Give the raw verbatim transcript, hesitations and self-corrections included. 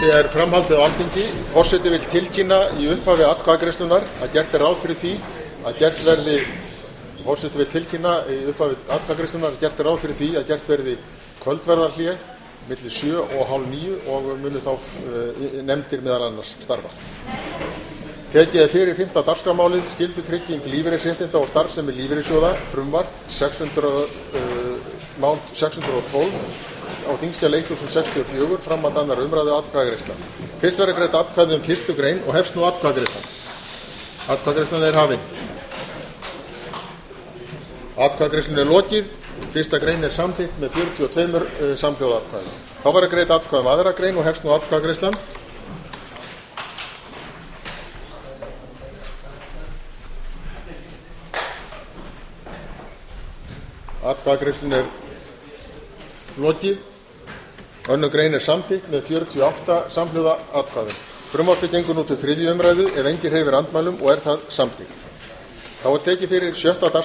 Forseti er framhaldið á Alþingi. Forseti vill tilkynna í upphafi atkvæðagreiðslunnar að gert er ráð fyrir því að gert verði Forseti vill tilkynna í upphafi atkvæðagreiðslunnar að gert er ráð fyrir því að gert verði kvöldverðarhlé milli sjö og hálf níu og munu þá uh, nefndir meðal annars starfa. Tekið er fyrir fimmta dagskrármálið skyldutrygging lífeyrisréttinda og starfsemi lífeyrissjóða, frumvarp sex hundruð, uh, mál sex hundruð og tólf á þingskjali þúsund sextíu og fjögur fram að annar umræðu atkvæðagreiðsla. Fyrst verður greidd atkvæði um fyrstu grein og hefst nú atkvæðagreiðslan. Atkvæðagreiðslan er hafin. Atkvæðagreiðslunni er lokið. Fyrsta grein er samþykkt með fjörutíu og tvö uh, samhljóða atkvæðum. Þá verður greidd atkvæði um aðra grein og hefst nú atkvæðagreiðslan. Atkvæðagreiðslunni er lokið. Önnur grein er samþykkt með fjörutíu og átta samhljóða atkvæðum. Frumvarpið gengur nú til þriðju umræðu ef enginn hreyfir andmælum og er það samþykkt. Þá er tekið fyrir sjötta